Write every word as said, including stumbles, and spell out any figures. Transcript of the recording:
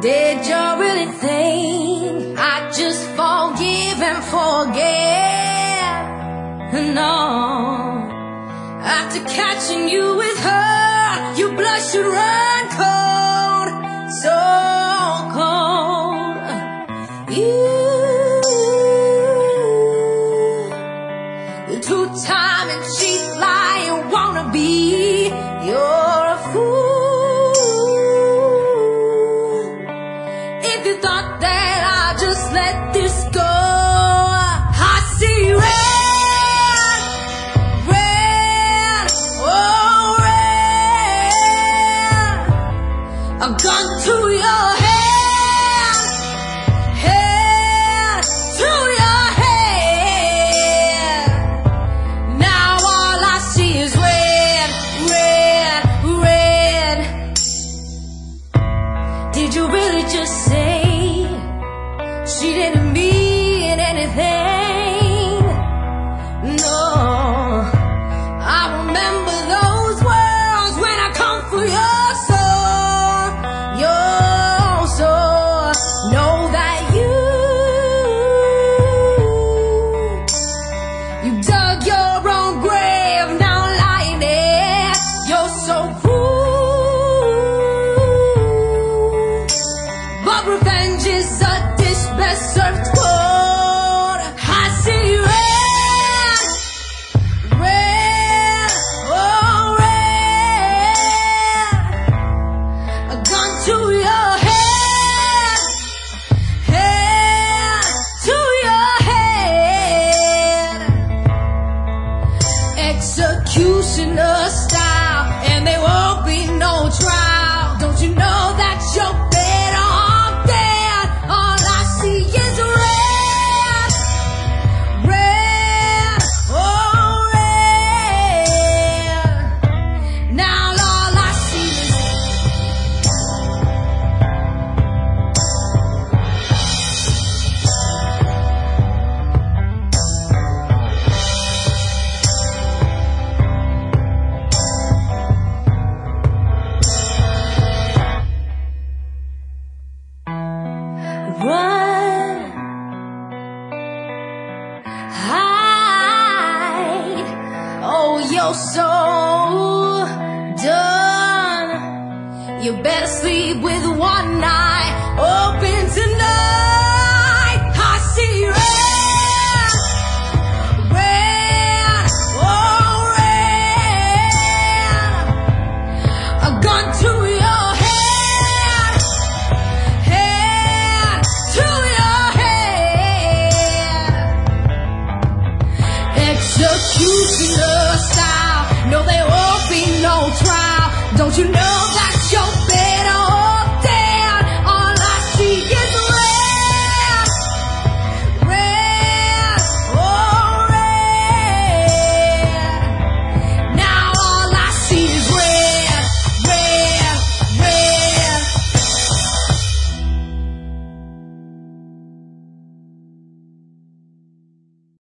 Did you really think I'd just forgive and forget? No. After catching you with her, you blush and run cold, so cold. You, the two-time and cheap lie you wanna be. You're a fool if you thought that I'd just let this go. I see red, red, oh red. A gun to your head, head to your head. Now all I see is red, red, red. Did you really just say she didn't mean anything? No. I remember those words when I come for your soul, your soul. Know that you, you dug your own grave, now lying there. You're so cruel, but revenge is a dish best served cold. I see red, red, oh red. A gun to your head, head to your head. Executioner style, and there won't be no trial. Don't you know that you're better off dead? All I see is red, red, oh red. Now all I see is run, hide. Oh, you're so done. You better sleep with one eye open tonight. I see red, red, oh red. A gun to your head, head to your head. Executioner style. No, there won't be no trial. Don't you know